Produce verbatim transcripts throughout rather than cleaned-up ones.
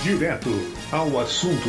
Direto ao assunto.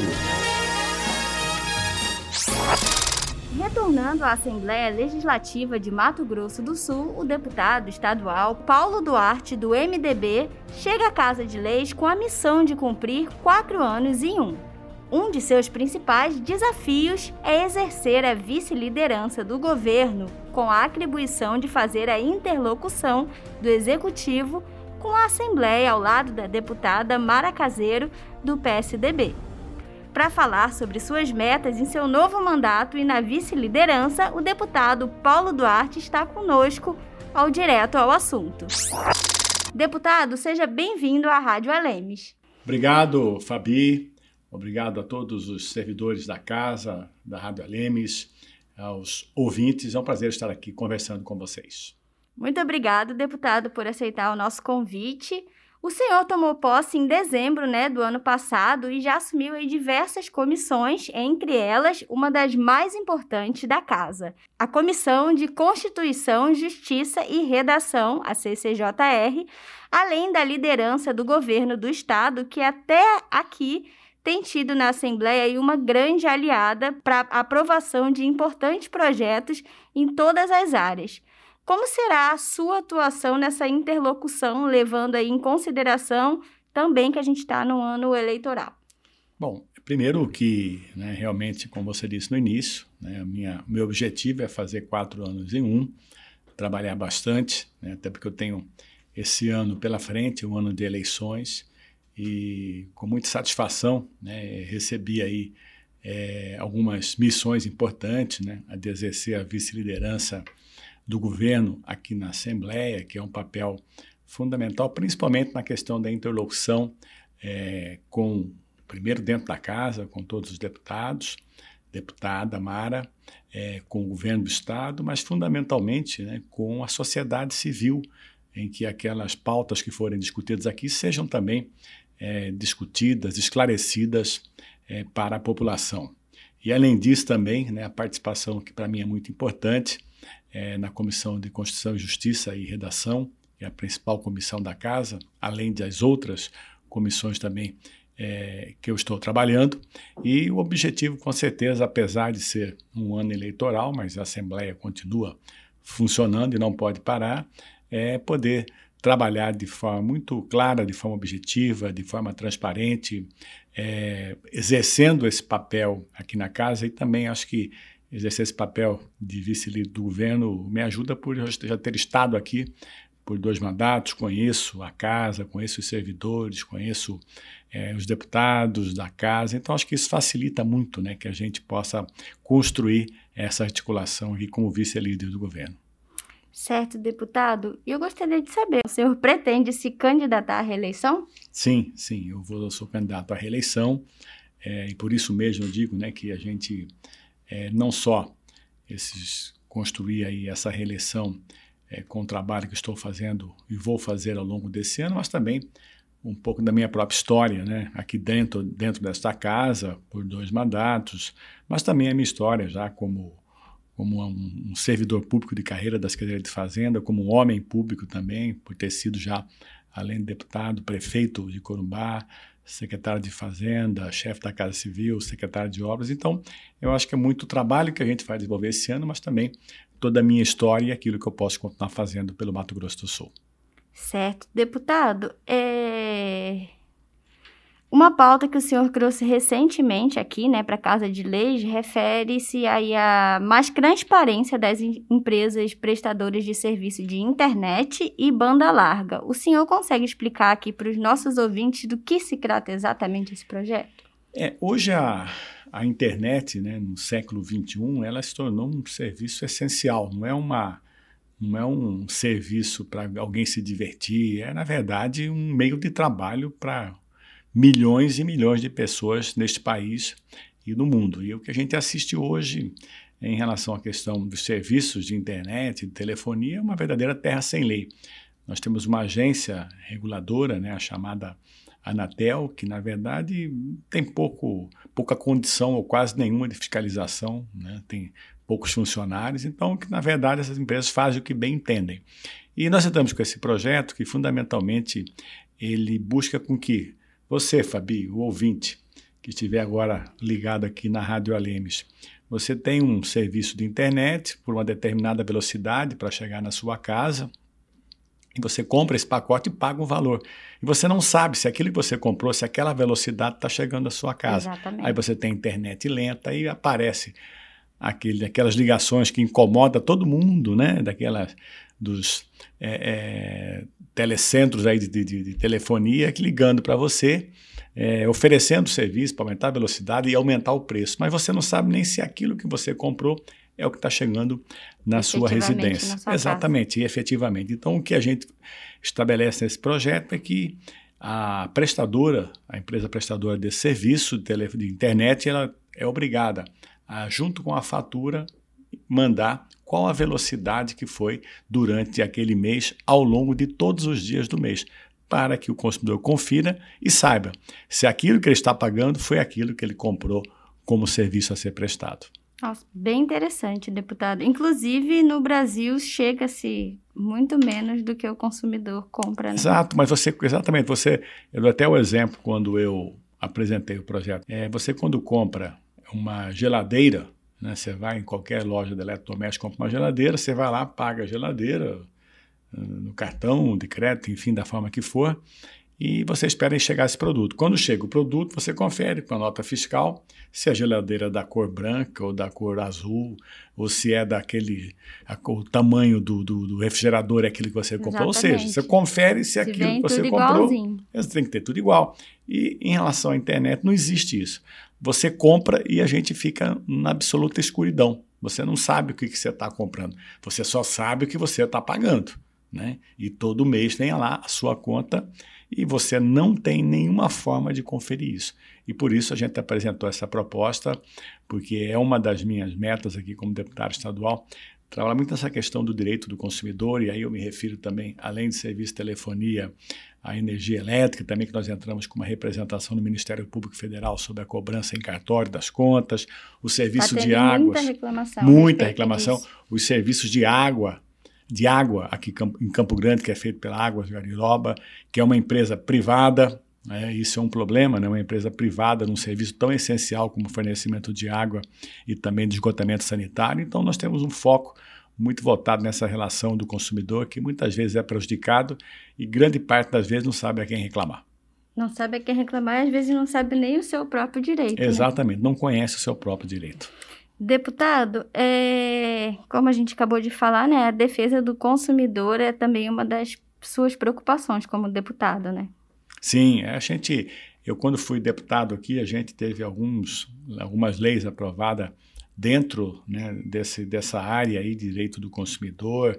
Retornando à Assembleia Legislativa de Mato Grosso do Sul, o deputado estadual Paulo Duarte, do M D B, chega à Casa de Leis com a missão de cumprir quatro anos em um. Um de seus principais desafios é exercer a vice-liderança do governo, com a atribuição de fazer a interlocução do Executivo com a Assembleia ao lado da deputada Mara Caseiro, do P S D B. Para falar sobre suas metas em seu novo mandato e na vice-liderança, o deputado Paulo Duarte está conosco ao Direto ao Assunto. Deputado, seja bem-vindo à Rádio Alemes. Obrigado, Fabi. Obrigado a todos os servidores da casa, da Rádio Alemes, aos ouvintes. É um prazer estar aqui conversando com vocês. Muito obrigado, deputado, por aceitar o nosso convite. O senhor tomou posse em dezembro, né, do ano passado e já assumiu aí diversas comissões, entre elas uma das mais importantes da casa, a Comissão de Constituição, Justiça e Redação, a C C J R, além da liderança do governo do estado, que até aqui tem tido na Assembleia aí uma grande aliada para a aprovação de importantes projetos em todas as áreas. Como será a sua atuação nessa interlocução, levando aí em consideração também que a gente está no ano eleitoral? Bom, primeiro que, né, realmente, como você disse no início, né, a minha, meu objetivo é fazer quatro anos em um, trabalhar bastante, né, até porque eu tenho esse ano pela frente, um ano de eleições, e com muita satisfação, né, recebi aí é, algumas missões importantes, né, a de exercer a vice-liderança do governo aqui na Assembleia, que é um papel fundamental, principalmente na questão da interlocução é, com, primeiro dentro da casa, com todos os deputados, deputada Mara, é, com o governo do estado, mas fundamentalmente, né, com a sociedade civil, em que aquelas pautas que forem discutidas aqui sejam também é, discutidas, esclarecidas é, para a população. E além disso também, né, a participação que para mim é muito importante, É, na Comissão de Constituição, Justiça e Redação, que é a principal comissão da casa, além das outras comissões também é, que eu estou trabalhando. E o objetivo, com certeza, apesar de ser um ano eleitoral, mas a Assembleia continua funcionando e não pode parar, é poder trabalhar de forma muito clara, de forma objetiva, de forma transparente, é, exercendo esse papel aqui na casa. E também acho que exercer esse papel de vice-líder do governo me ajuda por já ter estado aqui por dois mandatos, conheço a casa, conheço os servidores, conheço é, os deputados da casa, então acho que isso facilita muito, né, que a gente possa construir essa articulação aqui como vice-líder do governo. Certo, deputado. E eu gostaria de saber, o senhor pretende se candidatar à reeleição? Sim, sim, eu, vou, eu sou candidato à reeleição, é, e por isso mesmo eu digo, né, que a gente É, não só esses, construir aí essa reeleição é, com o trabalho que estou fazendo e vou fazer ao longo desse ano, mas também um pouco da minha própria história, né, aqui dentro, dentro desta casa, por dois mandatos, mas também a minha história já como, como um, um servidor público de carreira da Secretaria de Fazenda, como um homem público também, por ter sido já, além de deputado, prefeito de Corumbá, secretário de Fazenda, chefe da Casa Civil, secretário de Obras. Então, eu acho que é muito trabalho que a gente vai desenvolver esse ano, mas também toda a minha história e aquilo que eu posso continuar fazendo pelo Mato Grosso do Sul. Certo. Deputado, é... uma pauta que o senhor trouxe recentemente aqui, né, para a Casa de Leis, refere-se aí a mais transparência das empresas prestadoras de serviço de internet e banda larga. O senhor consegue explicar aqui para os nossos ouvintes do que se trata exatamente esse projeto? É, hoje a, a internet, né, no século vinte e um, ela se tornou um serviço essencial, não é uma... Não é um serviço para alguém se divertir, é, na verdade, um meio de trabalho para milhões e milhões de pessoas neste país e no mundo. E o que a gente assiste hoje em relação à questão dos serviços de internet, de telefonia, é uma verdadeira terra sem lei. Nós temos uma agência reguladora, né, a chamada Anatel, que, na verdade, tem pouco, pouca condição ou quase nenhuma de fiscalização, né, tem poucos funcionários, então, que, na verdade, essas empresas fazem o que bem entendem. E nós estamos com esse projeto que, fundamentalmente, ele busca com que Você, Fabi, o ouvinte, que estiver agora ligado aqui na Rádio Alemes, você tem um serviço de internet por uma determinada velocidade para chegar na sua casa, e você compra esse pacote e paga um valor. E você não sabe se aquilo que você comprou, se aquela velocidade está chegando à sua casa. Exatamente. Aí você tem internet lenta e aparece aquele, aquelas ligações que incomodam todo mundo, né? Daquelas, dos é, é, telecentros aí de, de, de telefonia que ligando para você, é, oferecendo serviço para aumentar a velocidade e aumentar o preço. Mas você não sabe nem se aquilo que você comprou é o que está chegando na sua residência. Na sua Exatamente, casa. E efetivamente. Então, o que a gente estabelece nesse projeto é que a prestadora, a empresa prestadora desse serviço de, tele, de internet, ela é obrigada a, junto com a fatura, mandar qual a velocidade que foi durante aquele mês, ao longo de todos os dias do mês, para que o consumidor confira e saiba se aquilo que ele está pagando foi aquilo que ele comprou como serviço a ser prestado. Nossa, bem interessante, deputado. Inclusive, no Brasil, chega-se muito menos do que o consumidor compra. Né? Exato, mas você, exatamente, você, eu dou até o exemplo quando eu apresentei o projeto. É, você quando compra uma geladeira, né, você vai em qualquer loja de eletrodoméstico, compra uma geladeira, você vai lá, paga a geladeira no cartão de crédito, enfim, da forma que for, e você espera chegar esse produto. Quando chega o produto, você confere com a nota fiscal se a geladeira é da cor branca ou da cor azul, ou se é daquele, a, o tamanho do, do, do refrigerador é aquele que você comprou. Exatamente. Ou seja, você confere se, se aquilo que você comprou, tem que ter tudo igual. E em relação à internet, não existe isso. Você compra e a gente fica na absoluta escuridão. Você não sabe o que, que você está comprando. Você só sabe o que você está pagando. Né? E todo mês tem lá a sua conta e você não tem nenhuma forma de conferir isso. E por isso a gente apresentou essa proposta, porque é uma das minhas metas aqui como deputado estadual, trabalhar muito nessa questão do direito do consumidor, e aí eu me refiro também, além de serviço de telefonia, à energia elétrica, também que nós entramos com uma representação no Ministério Público Federal sobre a cobrança em cartório das contas, o serviço de águas, muita reclamação, muita reclamação, os serviços de água, de água aqui em Campo Grande, que é feito pela Águas Guariroba, que é uma empresa privada, né? Isso é um problema, né? Uma empresa privada num serviço tão essencial como o fornecimento de água e também de esgotamento sanitário. Então, nós temos um foco muito voltado nessa relação do consumidor, que muitas vezes é prejudicado e grande parte das vezes não sabe a quem reclamar. Não sabe a quem reclamar e às vezes não sabe nem o seu próprio direito. Exatamente, né? Não conhece o seu próprio direito. Deputado, é, como a gente acabou de falar, né, a defesa do consumidor é também uma das suas preocupações como deputado, né? Sim, a gente, eu quando fui deputado aqui, a gente teve alguns, algumas leis aprovadas dentro, né, desse, dessa área aí de direito do consumidor.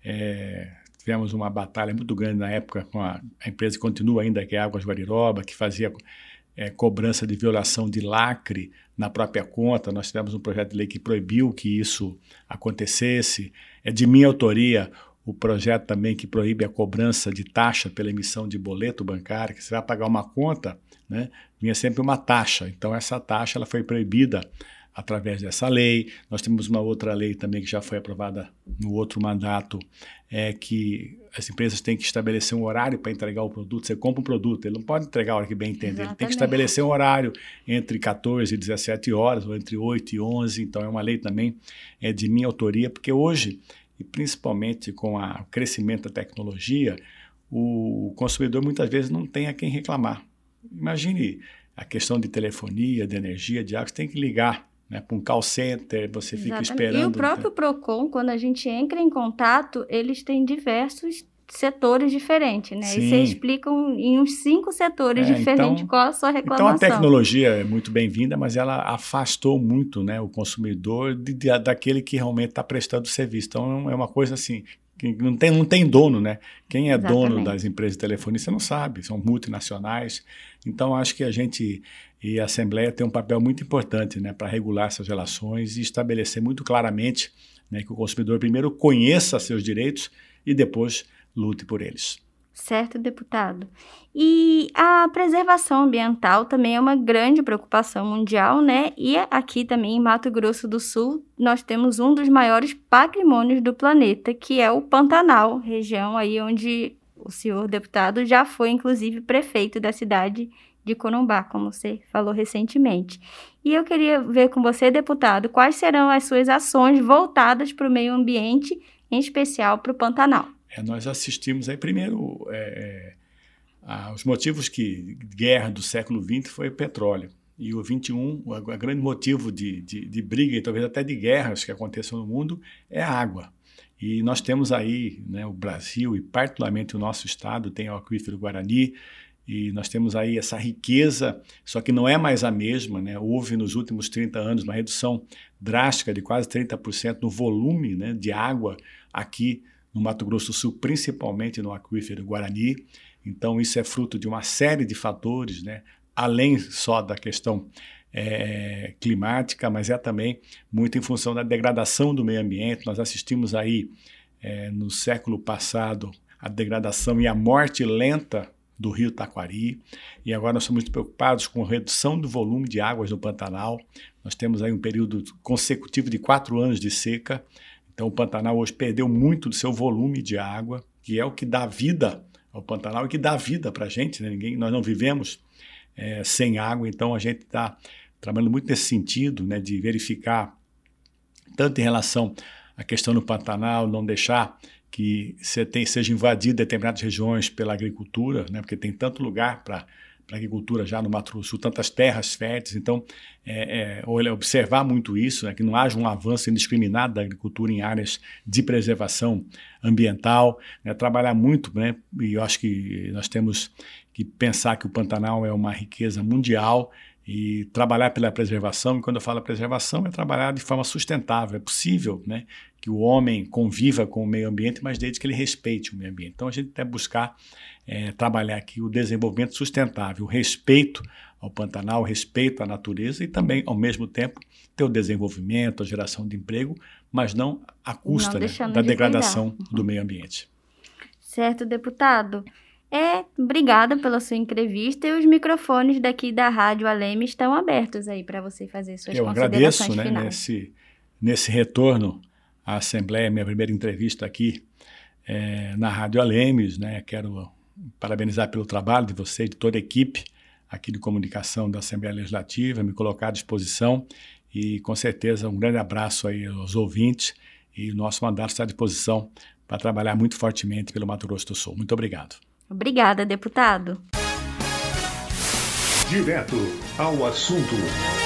É, tivemos uma batalha muito grande na época com a, a empresa que continua ainda, que é a Águas Guariroba, que fazia é, cobrança de violação de lacre na própria conta. Nós tivemos um projeto de lei que proibiu que isso acontecesse. É de minha autoria o projeto também que proíbe a cobrança de taxa pela emissão de boleto bancário, que você vai pagar uma conta, né, vinha sempre uma taxa. Então, essa taxa ela foi proibida através dessa lei. Nós temos uma outra lei também que já foi aprovada no outro mandato, é que as empresas têm que estabelecer um horário para entregar o produto. Você compra um produto, ele não pode entregar a hora que bem entender. Exatamente. Ele tem que estabelecer um horário entre quatorze e dezessete horas, ou entre oito e onze. Então, é uma lei também é de minha autoria, porque hoje, e principalmente com a, o crescimento da tecnologia, o consumidor muitas vezes não tem a quem reclamar. Imagine a questão de telefonia, de energia, de água, você tem que ligar, né, para um call center, você Exatamente. Fica esperando. E o próprio PROCON, quando a gente entra em contato, eles têm diversos setores diferentes, né? Sim. E vocês explicam em uns cinco setores é, diferentes então, qual a sua reclamação. Então a tecnologia é muito bem-vinda, mas ela afastou muito, né, o consumidor de, de, daquele que realmente está prestando serviço. Então é uma coisa assim, que não tem, não tem dono, né? Quem é Exatamente. Dono das empresas de telefonia, você não sabe, são multinacionais. Então acho que a gente e a Assembleia tem um papel muito importante, né, para regular essas relações e estabelecer muito claramente, né, que o consumidor primeiro conheça seus direitos e depois lute por eles. Certo, deputado. E a preservação ambiental também é uma grande preocupação mundial, né? E aqui também em Mato Grosso do Sul, nós temos um dos maiores patrimônios do planeta, que é o Pantanal, região aí onde o senhor deputado já foi, inclusive, prefeito da cidade de Corumbá, como você falou recentemente. E eu queria ver com você, deputado, quais serão as suas ações voltadas para o meio ambiente, em especial para o Pantanal. É, nós assistimos aí, primeiro, é, a, os motivos que guerra do século vinte foi o petróleo. E o vinte e um, o, o grande motivo de, de, de briga e talvez até de guerras que aconteçam no mundo é a água. E nós temos aí, né, o Brasil e particularmente o nosso estado tem o aquífero Guarani, e nós temos aí essa riqueza, só que não é mais a mesma, né? Houve nos últimos trinta anos uma redução drástica de quase trinta por cento no volume, né, de água aqui no Mato Grosso do Sul, principalmente no aquífero Guarani. Então isso é fruto de uma série de fatores, né, além só da questão é, climática, mas é também muito em função da degradação do meio ambiente. Nós assistimos aí é, no século passado a degradação e a morte lenta do rio Taquari, e agora nós estamos muito preocupados com a redução do volume de águas no Pantanal. Nós temos aí um período consecutivo de quatro anos de seca, então o Pantanal hoje perdeu muito do seu volume de água, que é o que dá vida ao Pantanal e que dá vida para a gente, né? Ninguém, nós não vivemos é, sem água, então a gente está trabalhando muito nesse sentido, né, de verificar, tanto em relação à questão do Pantanal, não deixar que você tem, seja invadido determinadas regiões pela agricultura, né, porque tem tanto lugar para a agricultura já no Mato Grosso do Sul, tantas terras férteis, então é, é, observar muito isso, né, que não haja um avanço indiscriminado da agricultura em áreas de preservação ambiental, né, trabalhar muito, né, e eu acho que nós temos que pensar que o Pantanal é uma riqueza mundial e trabalhar pela preservação, e quando eu falo preservação é trabalhar de forma sustentável, é possível, né, que o homem conviva com o meio ambiente, mas desde que ele respeite o meio ambiente. Então a gente deve buscar é, trabalhar aqui o desenvolvimento sustentável, o respeito ao Pantanal, o respeito à natureza e também, ao mesmo tempo, ter o desenvolvimento, a geração de emprego, mas não à custa, né, da de degradação uhum. do meio ambiente. Certo, deputado. É, obrigada pela sua entrevista, e os microfones daqui da Rádio Aleme estão abertos aí para você fazer suas Eu considerações agradeço, finais. né, nesse, nesse retorno à Assembleia, minha primeira entrevista aqui é, na Rádio Alemes, né, quero parabenizar pelo trabalho de você e de toda a equipe aqui de comunicação da Assembleia Legislativa, me colocar à disposição e, com certeza, um grande abraço aí aos ouvintes, e o nosso mandato está à disposição para trabalhar muito fortemente pelo Mato Grosso do Sul. Muito obrigado. Obrigada, deputado. Direto ao assunto.